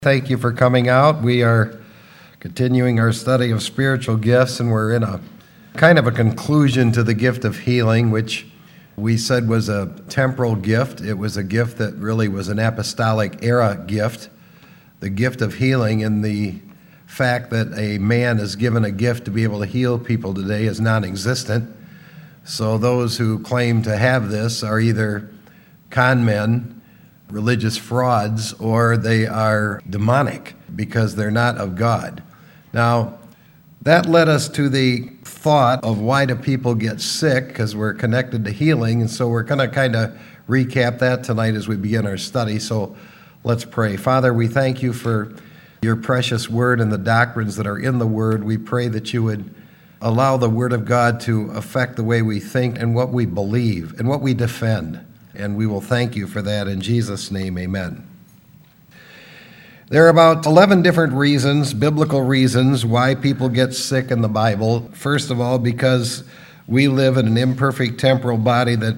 Thank you for coming out. We are continuing our study of spiritual gifts, and we're in a kind of a conclusion to the gift of healing, which we said was a temporal gift. It was a gift that really was an apostolic era gift, the gift of healing, and the fact that a man is given a gift to be able to heal people today is non-existent. So those who claim to have this are either con men, religious frauds, or they are demonic because they're not of God. Now, that led us to the thought of why do people get sick, because we're connected to healing, and so we're going to kind of recap that tonight as we begin our study. So let's pray. Father, we thank you for your precious word and the doctrines that are in the word. We pray that you would allow the word of God to affect the way we think and what we believe and what we defend. And we will thank you for that in Jesus' name, amen. There are about 11 different reasons, biblical reasons, why people get sick in the Bible. First of all, because we live in an imperfect temporal body that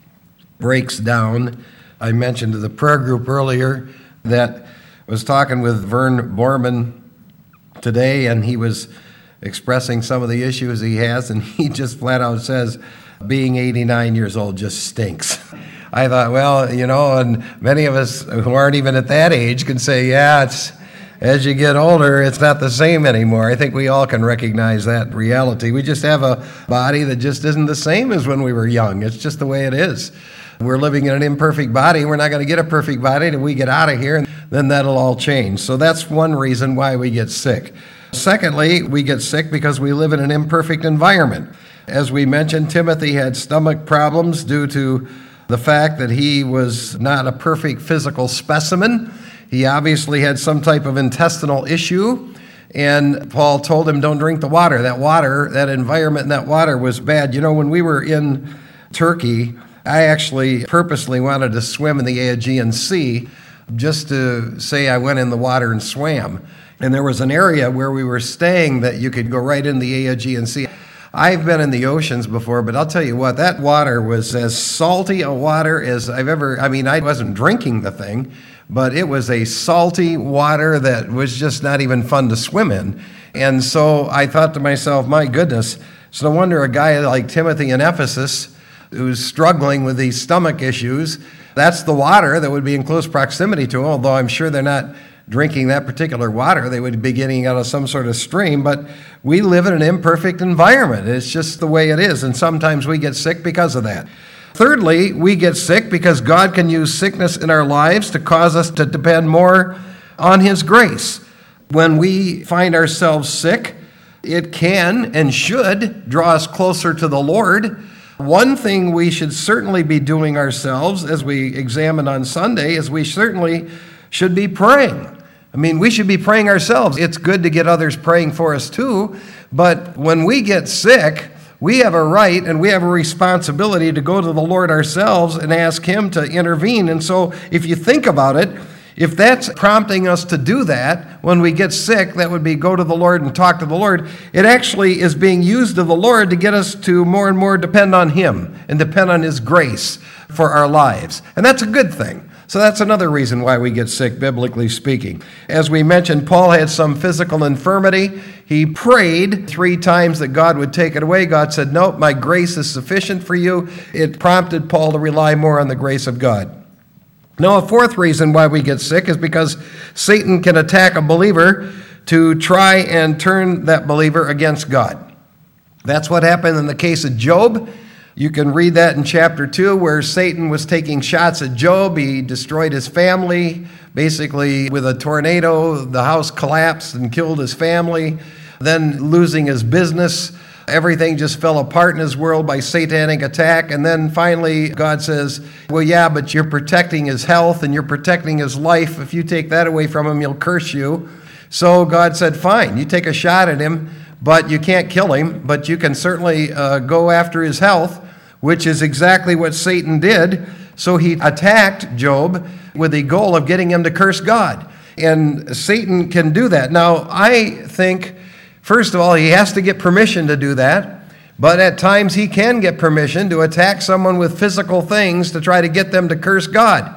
breaks down. I mentioned to the prayer group earlier that I was talking with Vern Borman today, and he was expressing some of the issues he has, and he just flat out says, being 89 years old just stinks. I thought, well, and many of us who aren't even at that age can say, yeah, it's as you get older, it's not the same anymore. I think we all can recognize that reality. We just have a body that just isn't the same as when we were young. It's just the way it is. We're living in an imperfect body. We're not going to get a perfect body until we get out of here, and then that'll all change. So that's one reason why we get sick. Secondly, we get sick because we live in an imperfect environment. As we mentioned, Timothy had stomach problems due to the fact that he was not a perfect physical specimen. He obviously had some type of intestinal issue, and Paul told him, don't drink the water. That environment in that water was bad. When we were in Turkey, I actually purposely wanted to swim in the Aegean Sea just to say I went in the water and swam. And there was an area where we were staying that you could go right in the Aegean Sea. I've been in the oceans before, but I'll tell you what, that water was as salty a water as I've ever, I wasn't drinking the thing, but it was a salty water that was just not even fun to swim in. And so I thought to myself, my goodness, it's no wonder a guy like Timothy in Ephesus, who's struggling with these stomach issues, that's the water that would be in close proximity to him, although I'm sure they're not drinking that particular water. They would be getting out of some sort of stream, but we live in an imperfect environment. It's just the way it is, and sometimes we get sick because of that. Thirdly, we get sick because God can use sickness in our lives to cause us to depend more on His grace. When we find ourselves sick, it can and should draw us closer to the Lord. One thing we should certainly be doing ourselves, as we examined on Sunday, is we certainly should be praying. We should be praying ourselves. It's good to get others praying for us too, but when we get sick, we have a right and we have a responsibility to go to the Lord ourselves and ask Him to intervene. And so if you think about it, if that's prompting us to do that, when we get sick, that would be go to the Lord and talk to the Lord. It actually is being used of the Lord to get us to more and more depend on Him and depend on His grace for our lives. And that's a good thing. So that's another reason why we get sick, biblically speaking. As we mentioned, Paul had some physical infirmity. He prayed 3 times that God would take it away. God said, nope, my grace is sufficient for you. It prompted Paul to rely more on the grace of God. Now, a fourth reason why we get sick is because Satan can attack a believer to try and turn that believer against God. That's what happened in the case of Job. You can read that in chapter 2, where Satan was taking shots at Job. He destroyed his family. Basically, with a tornado, the house collapsed and killed his family. Then losing his business, everything just fell apart in his world by satanic attack. And then finally, God says, well, yeah, but you're protecting his health and you're protecting his life. If you take that away from him, he'll curse you. So God said, fine, you take a shot at him, but you can't kill him, but you can certainly go after his health, which is exactly what Satan did. So he attacked Job with the goal of getting him to curse God. And Satan can do that. Now, I think, first of all, he has to get permission to do that. But at times he can get permission to attack someone with physical things to try to get them to curse God.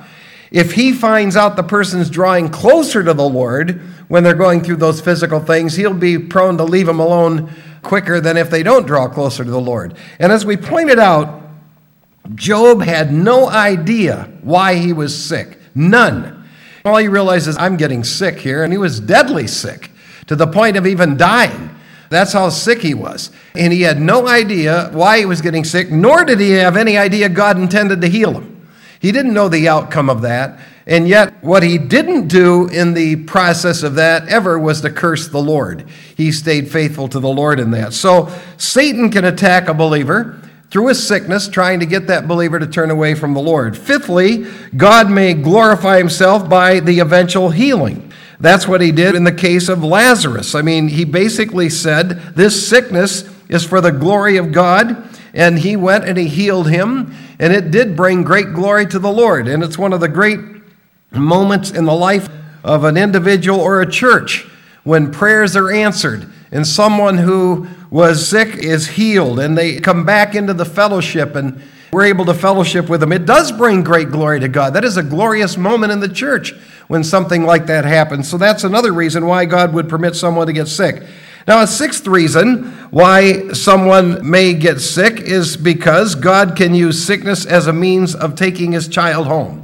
If he finds out the person's drawing closer to the Lord when they're going through those physical things, he'll be prone to leave them alone quicker than if they don't draw closer to the Lord. And as we pointed out, Job had no idea why he was sick. None. All he realized is, I'm getting sick here, and he was deadly sick to the point of even dying. That's how sick he was. And he had no idea why he was getting sick, nor did he have any idea God intended to heal him. He didn't know the outcome of that. And yet, what he didn't do in the process of that ever was to curse the Lord. He stayed faithful to the Lord in that. So Satan can attack a believer through his sickness, trying to get that believer to turn away from the Lord. Fifthly, God may glorify himself by the eventual healing. That's what he did in the case of Lazarus. I mean, he basically said, this sickness is for the glory of God, and he went and he healed him, and it did bring great glory to the Lord. And it's one of the great moments in the life of an individual or a church when prayers are answered and someone who was sick is healed and they come back into the fellowship and we're able to fellowship with them. It does bring great glory to God. That is a glorious moment in the church when something like that happens. So that's another reason why God would permit someone to get sick. Now, a sixth reason why someone may get sick is because God can use sickness as a means of taking his child home.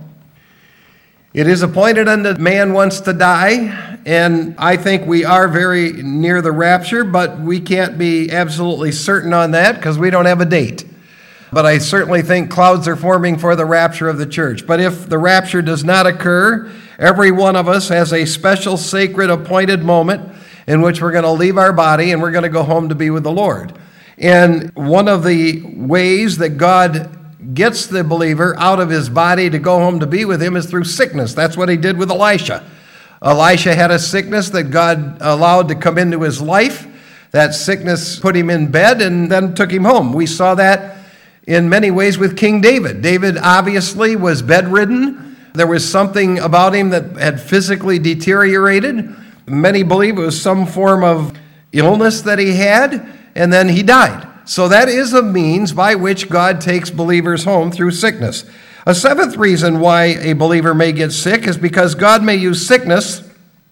It is appointed unto man once to die, and I think we are very near the rapture, but we can't be absolutely certain on that because we don't have a date. But I certainly think clouds are forming for the rapture of the church. But if the rapture does not occur, every one of us has a special, sacred, appointed moment in which we're going to leave our body and we're going to go home to be with the Lord. And one of the ways that God gets the believer out of his body to go home to be with him is through sickness. That's what he did with Elisha. Elisha had a sickness that God allowed to come into his life. That sickness put him in bed and then took him home. We saw that in many ways with King David. David obviously was bedridden. There was something about him that had physically deteriorated. Many believe it was some form of illness that he had, and then he died. So that is a means by which God takes believers home through sickness. A seventh reason why a believer may get sick is because God may use sickness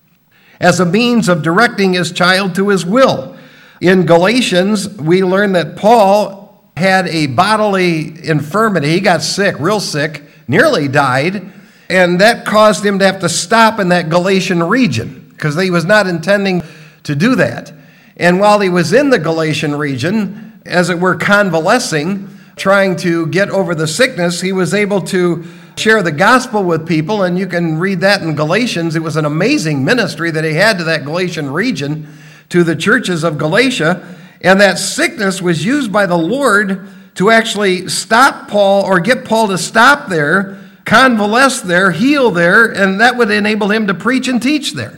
as a means of directing his child to his will. In Galatians, we learn that Paul had a bodily infirmity. He got sick, real sick, nearly died, and that caused him to have to stop in that Galatian region because he was not intending to do that. And while he was in the Galatian region, as it were, convalescing, trying to get over the sickness, he was able to share the gospel with people, and you can read that in Galatians. It was an amazing ministry that he had to that Galatian region, to the churches of Galatia, and that sickness was used by the Lord to actually stop Paul, or get Paul to stop there, convalesce there, heal there, and that would enable him to preach and teach there.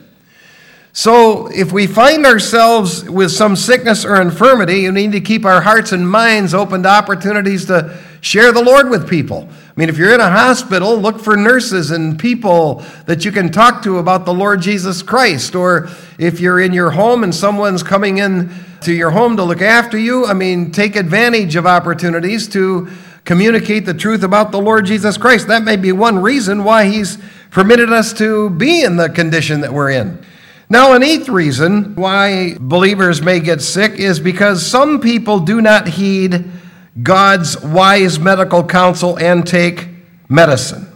So if we find ourselves with some sickness or infirmity, we need to keep our hearts and minds open to opportunities to share the Lord with people. I mean, if you're in a hospital, look for nurses and people that you can talk to about the Lord Jesus Christ. Or if you're in your home and someone's coming in to your home to look after you, I mean, take advantage of opportunities to communicate the truth about the Lord Jesus Christ. That may be one reason why he's permitted us to be in the condition that we're in. Now, an eighth reason why believers may get sick is because some people do not heed God's wise medical counsel and take medicine.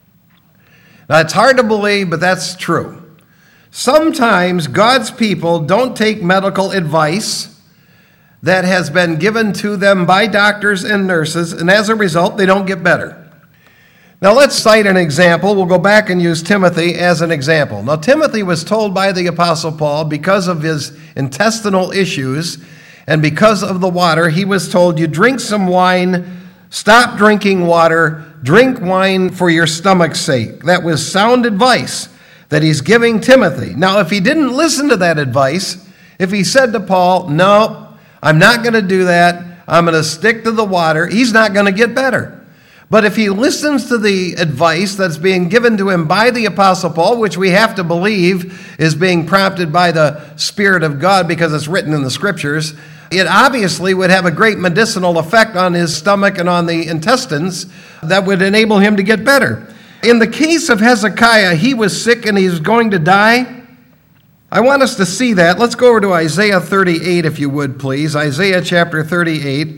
Now, it's hard to believe, but that's true. Sometimes God's people don't take medical advice that has been given to them by doctors and nurses, and as a result, they don't get better. Now let's cite an example. We'll go back and use Timothy as an example. Now Timothy was told by the Apostle Paul, because of his intestinal issues and because of the water, he was told, you drink some wine, stop drinking water, drink wine for your stomach's sake. That was sound advice that he's giving Timothy. Now if he didn't listen to that advice, if he said to Paul, no, I'm not going to do that, I'm going to stick to the water, he's not going to get better. But if he listens to the advice that's being given to him by the Apostle Paul, which we have to believe is being prompted by the Spirit of God because it's written in the Scriptures, it obviously would have a great medicinal effect on his stomach and on the intestines that would enable him to get better. In the case of Hezekiah, he was sick and he was going to die. I want us to see that. Let's go over to Isaiah 38, if you would, please. Isaiah chapter 38.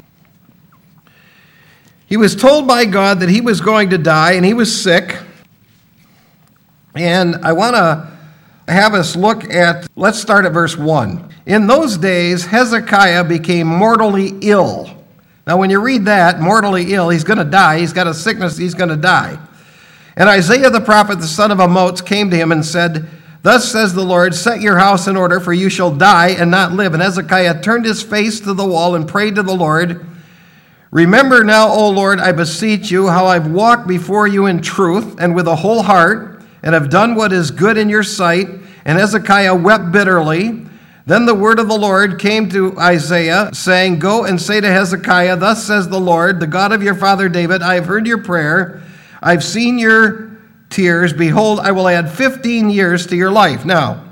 He was told by God that he was going to die, and he was sick. And I want to have us look at, let's start at verse 1. In those days, Hezekiah became mortally ill. Now, when you read that, mortally ill, he's going to die. He's got a sickness, he's going to die. And Isaiah the prophet, the son of Amoz, came to him and said, Thus says the Lord, set your house in order, for you shall die and not live. And Hezekiah turned his face to the wall and prayed to the Lord, Remember now, O Lord, I beseech you, how I've walked before you in truth and with a whole heart, and have done what is good in your sight. And Hezekiah wept bitterly. Then the word of the Lord came to Isaiah, saying, Go and say to Hezekiah, Thus says the Lord, the God of your father David, I have heard your prayer. I've seen your tears. Behold, I will add 15 years to your life. Now,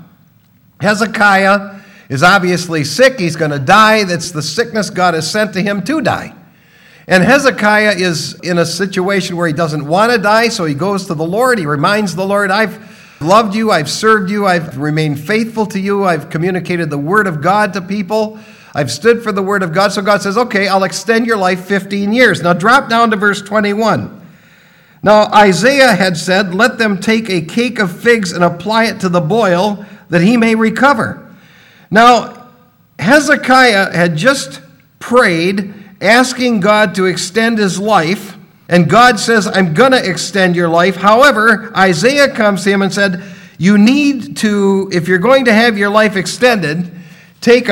Hezekiah is obviously sick. He's going to die. That's the sickness God has sent to him to die. And Hezekiah is in a situation where he doesn't want to die, so he goes to the Lord. He reminds the Lord, I've loved you, I've served you, I've remained faithful to you, I've communicated the word of God to people, I've stood for the word of God. So God says, okay, I'll extend your life 15 years. Now drop down to verse 21. Now Isaiah had said, Let them take a cake of figs and apply it to the boil, that he may recover. Now Hezekiah had just prayed, asking God to extend his life, and God says, I'm going to extend your life. However, Isaiah comes to him and said, you need to, if you're going to have your life extended, take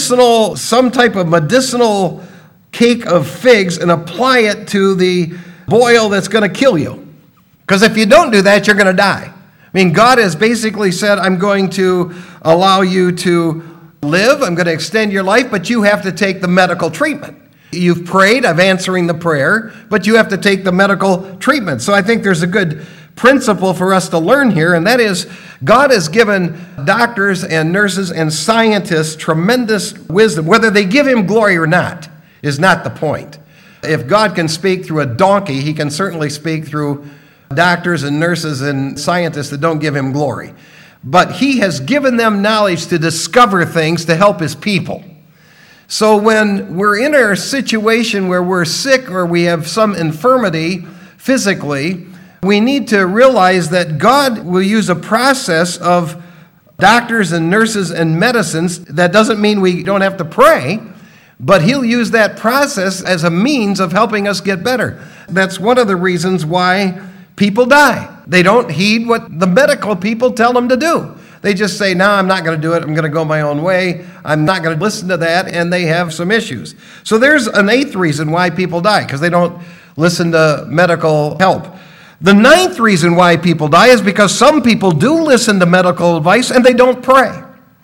some type of medicinal cake of figs and apply it to the boil that's going to kill you. Because if you don't do that, you're going to die. I mean, God has basically said, I'm going to allow you to live, I'm going to extend your life, but you have to take the medical treatment. You've prayed, I'm answering the prayer, but you have to take the medical treatment. So I think there's a good principle for us to learn here, and that is God has given doctors and nurses and scientists tremendous wisdom. Whether they give him glory or not is not the point. If God can speak through a donkey, he can certainly speak through doctors and nurses and scientists that don't give him glory. But he has given them knowledge to discover things to help his people. So when we're in a situation where we're sick or we have some infirmity physically, we need to realize that God will use a process of doctors and nurses and medicines. That doesn't mean we don't have to pray, but he'll use that process as a means of helping us get better. That's one of the reasons why people die. They don't heed what the medical people tell them to do. They just say, no, I'm not going to do it. I'm going to go my own way. I'm not going to listen to that, and they have some issues. So there's an eighth reason why people die, because they don't listen to medical help. The ninth reason why people die is because some people do listen to medical advice and they don't pray.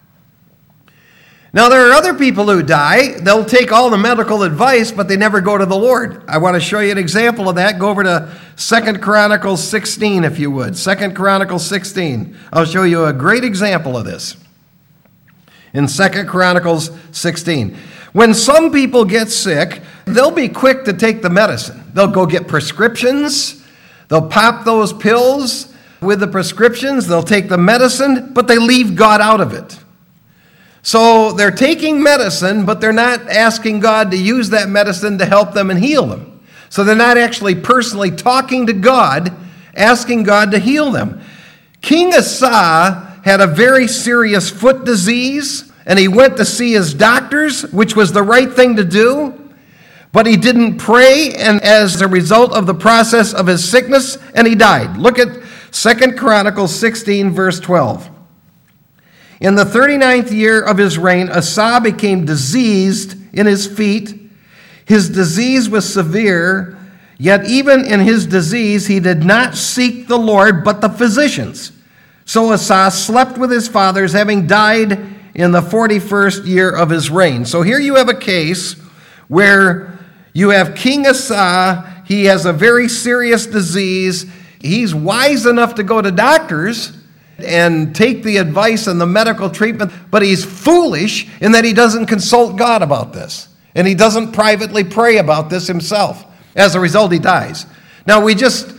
Now, there are other people who die. They'll take all the medical advice, but they never go to the Lord. I want to show you an example of that. Go over to 2 Chronicles 16, if you would. 2 Chronicles 16. I'll show you a great example of this. In 2 Chronicles 16. When some people get sick, they'll be quick to take the medicine. They'll go get prescriptions. They'll pop those pills with the prescriptions. They'll take the medicine, but they leave God out of it. So they're taking medicine, but they're not asking God to use that medicine to help them and heal them. So they're not actually personally talking to God, asking God to heal them. King Asa had a very serious foot disease, and he went to see his doctors, which was the right thing to do, but he didn't pray, and as a result of the process of his sickness, and he died. Look at 2 Chronicles 16, verse 12. In the 39th year of his reign, Asa became diseased in his feet. His disease was severe, yet even in his disease he did not seek the Lord, but the physicians. So Asa slept with his fathers, having died in the 41st year of his reign. So here you have a case where you have King Asa. He has a very serious disease. He's wise enough to go to doctors and take the advice and the medical treatment, but he's foolish in that he doesn't consult God about this, and he doesn't privately pray about this himself. As a result, he dies. Now, we just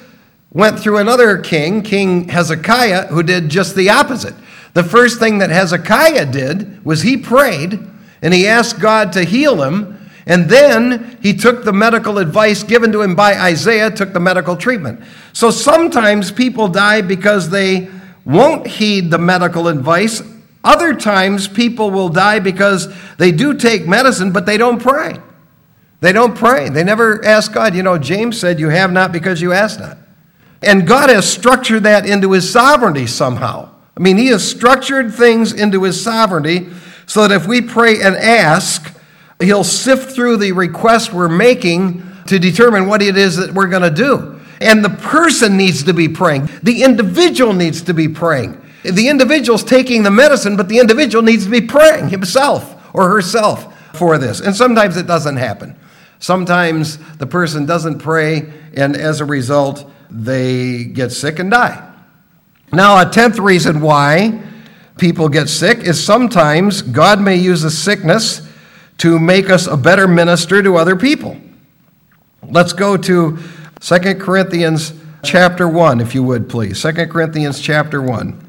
went through another king, King Hezekiah, who did just the opposite. The first thing that Hezekiah did was he prayed and he asked God to heal him. And then he took the medical advice given to him by Isaiah, took the medical treatment. So sometimes people die because they won't heed the medical advice. Other times people will die because they do take medicine, but they don't pray. They don't pray. They never ask God. James said, you have not because you ask not. And God has structured that into his sovereignty somehow. He has structured things into his sovereignty so that if we pray and ask, he'll sift through the request we're making to determine what it is that we're going to do. And the person needs to be praying. The individual needs to be praying. The individual's taking the medicine, but the individual needs to be praying himself or herself for this. And sometimes it doesn't happen. Sometimes the person doesn't pray, and as a result, they get sick and die. Now, a 10th reason why people get sick is sometimes God may use a sickness to make us a better minister to other people. Let's go to 2 Corinthians chapter 1, if you would, please. 2 Corinthians chapter 1.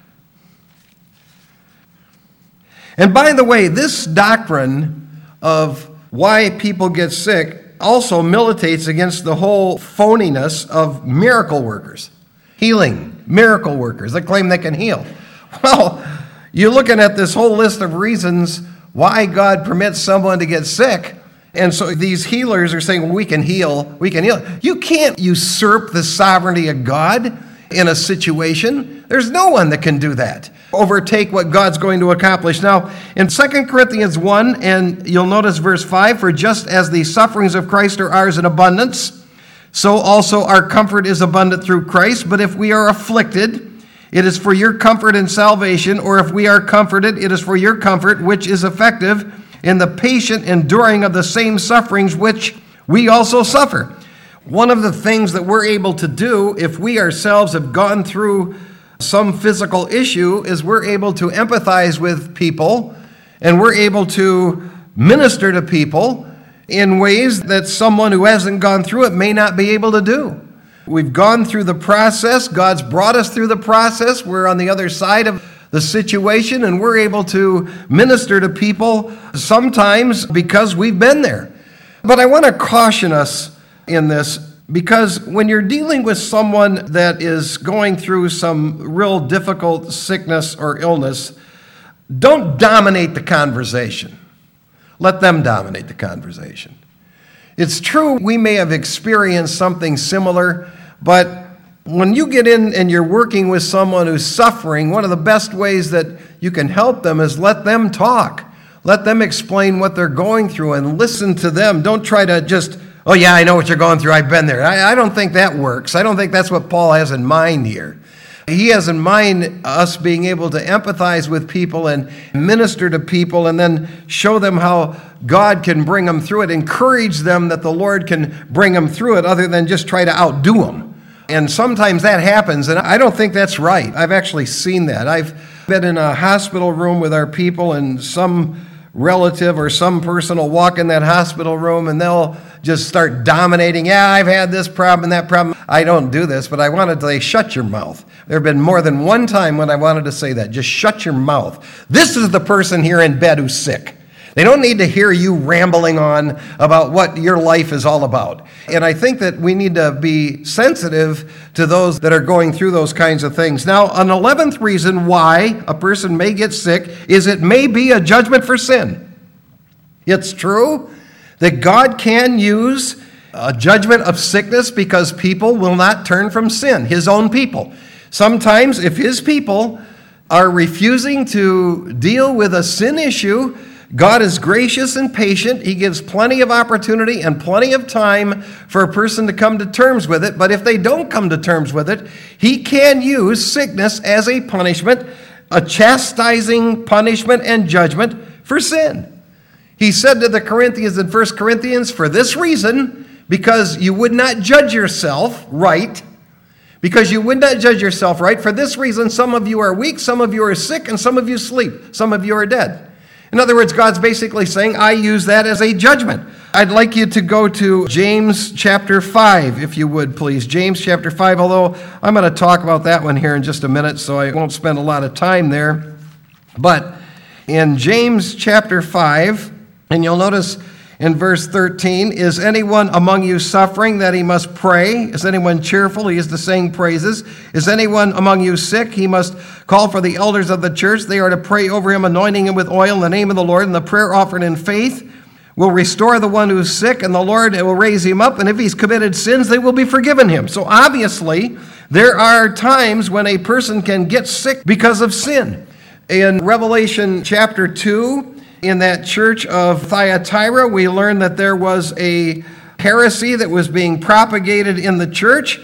And by the way, this doctrine of why people get sick also militates against the whole phoniness of miracle workers. Healing, miracle workers that claim they can heal. Well, you're looking at this whole list of reasons why God permits someone to get sick. And so these healers are saying, well, we can heal. You can't usurp the sovereignty of God in a situation. There's no one that can do that. Overtake what God's going to accomplish. Now, in 2 Corinthians 1, and you'll notice verse 5, for just as the sufferings of Christ are ours in abundance, so also our comfort is abundant through Christ. But if we are afflicted, it is for your comfort and salvation, or if we are comforted, it is for your comfort, which is effective in the patient enduring of the same sufferings which we also suffer. One of the things that we're able to do if we ourselves have gone through some physical issue is we're able to empathize with people, and we're able to minister to people in ways that someone who hasn't gone through it may not be able to do. We've gone through the process. God's brought us through the process. We're on the other side of the situation, and we're able to minister to people sometimes because we've been there. But I want to caution us in this, because when you're dealing with someone that is going through some real difficult sickness or illness, don't dominate the conversation. Let them dominate the conversation. It's true we may have experienced something similar, but when you get in and you're working with someone who's suffering, one of the best ways that you can help them is let them talk. Let them explain what they're going through and listen to them. Don't try to just, oh yeah, I know what you're going through. I've been there. I don't think that works. I don't think that's what Paul has in mind here. He has in mind us being able to empathize with people and minister to people and then show them how God can bring them through it, encourage them that the Lord can bring them through it other than just try to outdo them. And sometimes that happens, and I don't think that's right. I've actually seen that. I've been in a hospital room with our people, and some relative or some person will walk in that hospital room and they'll just start dominating. Yeah, I've had this problem and that problem. I don't do this, but I wanted to say, shut your mouth. There have been more than one time when I wanted to say that. Just shut your mouth. This is the person here in bed who's sick. They don't need to hear you rambling on about what your life is all about. And I think that we need to be sensitive to those that are going through those kinds of things. Now, an 11th reason why a person may get sick is it may be a judgment for sin. It's true that God can use a judgment of sickness because people will not turn from sin, his own people. Sometimes if his people are refusing to deal with a sin issue, God is gracious and patient. He gives plenty of opportunity and plenty of time for a person to come to terms with it. But if they don't come to terms with it, he can use sickness as a punishment, a chastising punishment and judgment for sin. He said to the Corinthians in 1 Corinthians, for this reason, because you would not judge yourself right, for this reason, some of you are weak, some of you are sick, and some of you sleep. Some of you are dead. In other words, God's basically saying, I use that as a judgment. I'd like you to go to James chapter 5, if you would, please. James chapter 5, although I'm going to talk about that one here in just a minute, so I won't spend a lot of time there. But in James chapter 5, and you'll notice in verse 13, is anyone among you suffering that he must pray? Is anyone cheerful? He is to sing praises. Is anyone among you sick? He must call for the elders of the church. They are to pray over him, anointing him with oil in the name of the Lord, and the prayer offered in faith will restore the one who's sick, and the Lord will raise him up, and if he's committed sins, they will be forgiven him. So obviously, there are times when a person can get sick because of sin. In Revelation chapter 2, in that church of Thyatira, we learn that there was a heresy that was being propagated in the church,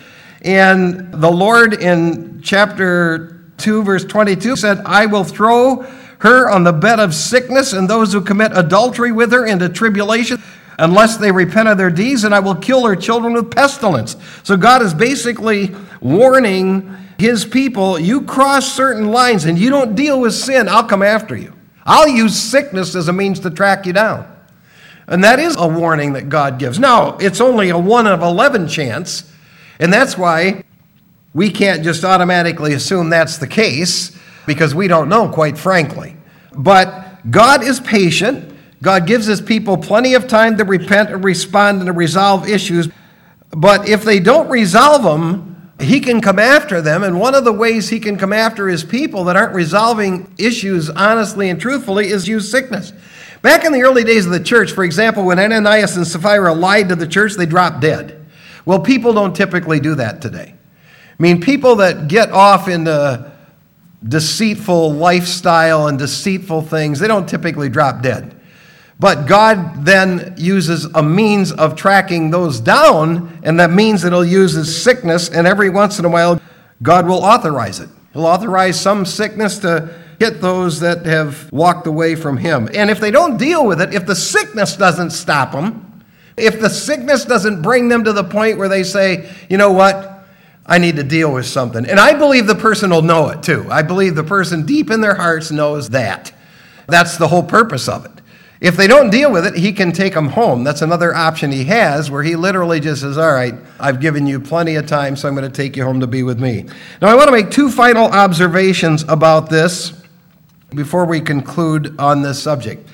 and the Lord in chapter 2, verse 22 said, I will throw her on the bed of sickness, and those who commit adultery with her into tribulation, unless they repent of their deeds, and I will kill her children with pestilence. So God is basically warning his people, you cross certain lines and you don't deal with sin, I'll come after you. I'll use sickness as a means to track you down. And that is a warning that God gives. Now, it's only a 1 of 11 chance, and that's why we can't just automatically assume that's the case, because we don't know, quite frankly. But God is patient. God gives his people plenty of time to repent and respond and to resolve issues. But if they don't resolve them, he can come after them. And one of the ways he can come after his people that aren't resolving issues honestly and truthfully is use sickness. Back in the early days of the church, for example, when Ananias and Sapphira lied to the church, they dropped dead. Well, people don't typically do that today. I mean, people that get off into deceitful lifestyle and deceitful things, they don't typically drop dead. But God then uses a means of tracking those down, and that means that he'll use his sickness, and every once in a while, God will authorize it. He'll authorize some sickness to hit those that have walked away from him. And if they don't deal with it, if the sickness doesn't stop them, if the sickness doesn't bring them to the point where they say, you know what, I need to deal with something. And I believe the person will know it too. I believe the person deep in their hearts knows that. That's the whole purpose of it. If they don't deal with it, he can take them home. That's another option he has, where he literally just says, all right, I've given you plenty of time, so I'm going to take you home to be with me. Now, I want to make 2 final observations about this before we conclude on this subject.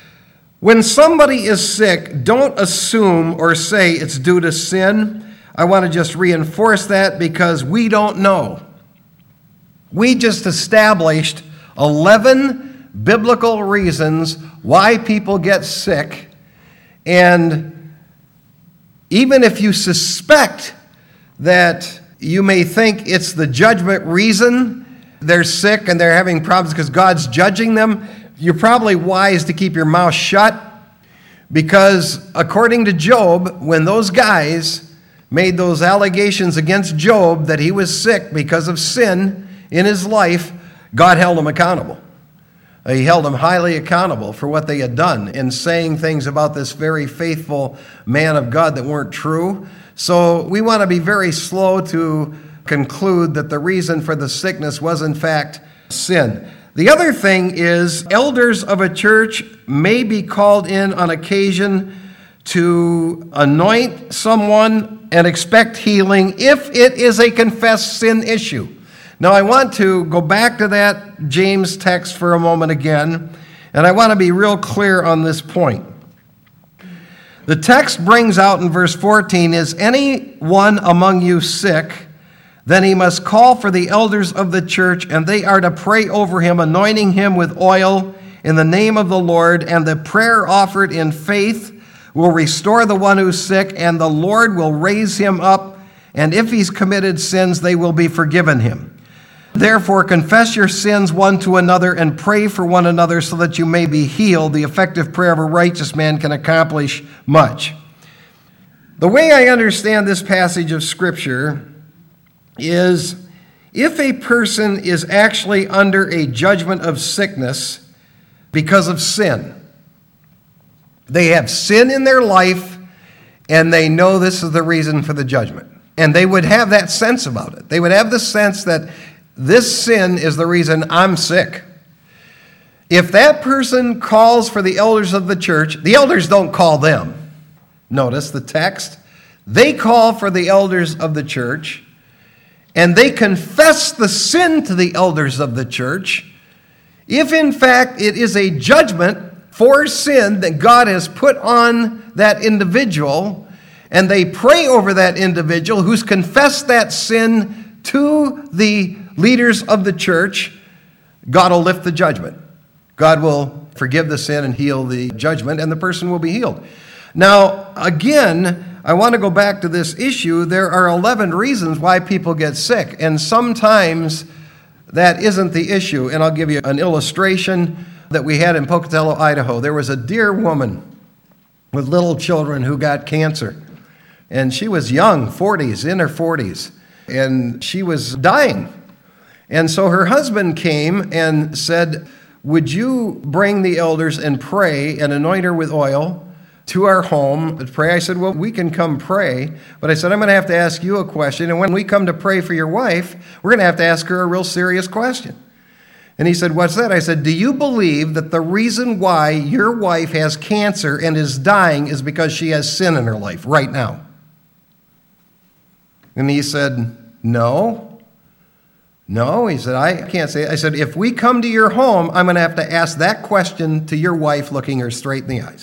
When somebody is sick, don't assume or say it's due to sin. I want to just reinforce that because we don't know. We just established 11 biblical reasons why people get sick, and even if you suspect that you may think it's the judgment reason they're sick and they're having problems because God's judging them, you're probably wise to keep your mouth shut, because according to Job, when those guys made those allegations against Job that he was sick because of sin in his life, God held him accountable. He held him highly accountable for what they had done in saying things about this very faithful man of God that weren't true. So we want to be very slow to conclude that the reason for the sickness was in fact sin. The other thing is elders of a church may be called in on occasion to anoint someone and expect healing if it is a confessed sin issue. Now, I want to go back to that James text for a moment again, and I want to be real clear on this point. The text brings out in verse 14, is anyone among you sick? Then he must call for the elders of the church, and they are to pray over him, anointing him with oil in the name of the Lord, and the prayer offered in faith will restore the one who's sick, and the Lord will raise him up, and if he's committed sins, they will be forgiven him. Therefore, confess your sins one to another and pray for one another so that you may be healed. The effective prayer of a righteous man can accomplish much. The way I understand this passage of Scripture is if a person is actually under a judgment of sickness because of sin, they have sin in their life and they know this is the reason for the judgment. And they would have that sense about it. They would have the sense that this sin is the reason I'm sick. If that person calls for the elders of the church, the elders don't call them. notice the text, they call for the elders of the church, and they confess the sin to the elders of the church, if in fact it is a judgment for sin that God has put on that individual, and they pray over that individual who's confessed that sin to the leaders of the church, God will lift the judgment. God will forgive the sin and heal the judgment, and the person will be healed. Now, again, I want to go back to this issue. There are 11 reasons why people get sick, and sometimes that isn't the issue. And I'll give you an illustration that we had in Pocatello, Idaho. There was a dear woman with little children who got cancer. And she was young, in her 40s, and she was dying. And so her husband came and said, would you bring the elders and pray and anoint her with oil to our home to pray? I said, well, we can come pray, but I said, I'm going to have to ask you a question. And when we come to pray for your wife, we're going to have to ask her a real serious question. And he said, what's that? I said, do you believe that the reason why your wife has cancer and is dying is because she has sin in her life right now? And he said, no. He said, I can't say it. I said, if we come to your home, I'm going to have to ask that question to your wife, looking her straight in the eyes.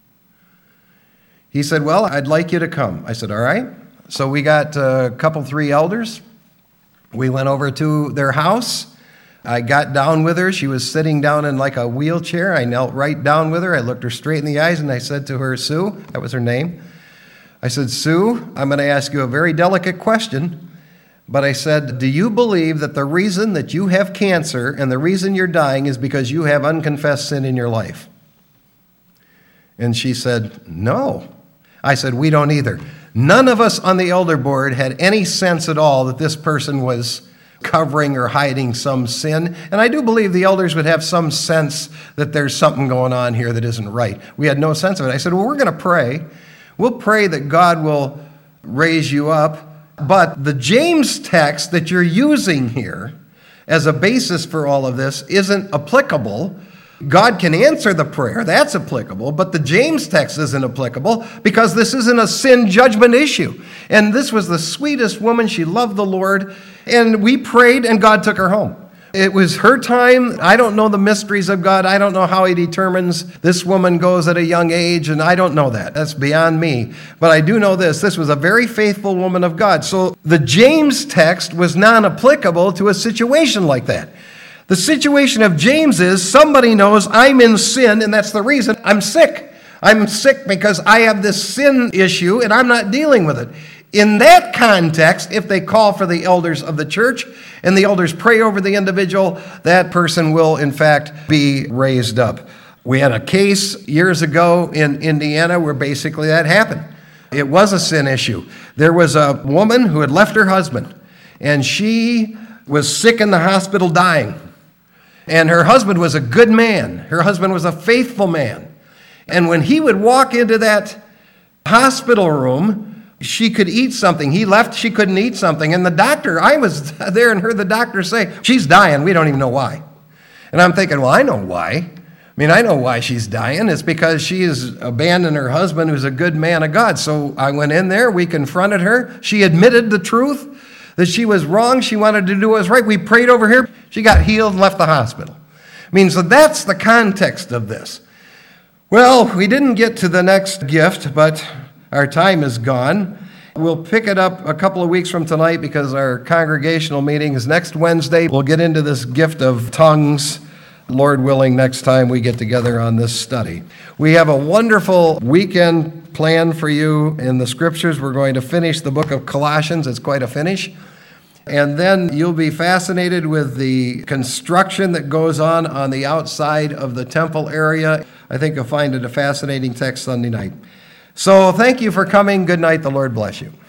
He said, well, I'd like you to come. I said, all right. So we got a couple, 3 elders. We went over to their house. I got down with her. She was sitting down in like a wheelchair. I knelt right down with her. I looked her straight in the eyes, and I said to her, Sue, that was her name. I said, Sue, I'm going to ask you a very delicate question. But I said, do you believe that the reason that you have cancer and the reason you're dying is because you have unconfessed sin in your life? And she said, no. I said, we don't either. None of us on the elder board had any sense at all that this person was covering or hiding some sin. And I do believe the elders would have some sense that there's something going on here that isn't right. We had no sense of it. I said, well, we're going to pray. We'll pray that God will raise you up. But the James text that you're using here as a basis for all of this isn't applicable. God can answer the prayer, that's applicable, but the James text isn't applicable because this isn't a sin judgment issue. And this was the sweetest woman. She loved the Lord, and we prayed, and God took her home. It was her time. I don't know the mysteries of God. I don't know how he determines this woman goes at a young age, and I don't know that. That's beyond me. But I do know this. This was a very faithful woman of God. So the James text was non-applicable to a situation like that. The situation of James is somebody knows I'm in sin, and that's the reason I'm sick. I'm sick because I have this sin issue, and I'm not dealing with it. In that context, if they call for the elders of the church and the elders pray over the individual, that person will, in fact, be raised up. We had a case years ago in Indiana where basically that happened. It was a sin issue. There was a woman who had left her husband, and she was sick in the hospital dying. And her husband was a good man. Her husband was a faithful man. And when he would walk into that hospital room, she could eat something. He left, she couldn't eat something. And the doctor, I was there and heard the doctor say, she's dying, we don't even know why. And I'm thinking, well, I know why. I know why she's dying. It's because she has abandoned her husband, who's a good man of God. So I went in there, we confronted her. She admitted the truth, that she was wrong. She wanted to do what was right. We prayed over her. She got healed and left the hospital. So that's the context of this. Well, we didn't get to the next gift, but our time is gone. We'll pick it up a couple of weeks from tonight because our congregational meeting is next Wednesday. We'll get into this gift of tongues, Lord willing, next time we get together on this study. We have a wonderful weekend planned for you in the Scriptures. We're going to finish the book of Colossians. It's quite a finish. And then you'll be fascinated with the construction that goes on the outside of the temple area. I think you'll find it a fascinating text Sunday night. So thank you for coming. Good night. The Lord bless you.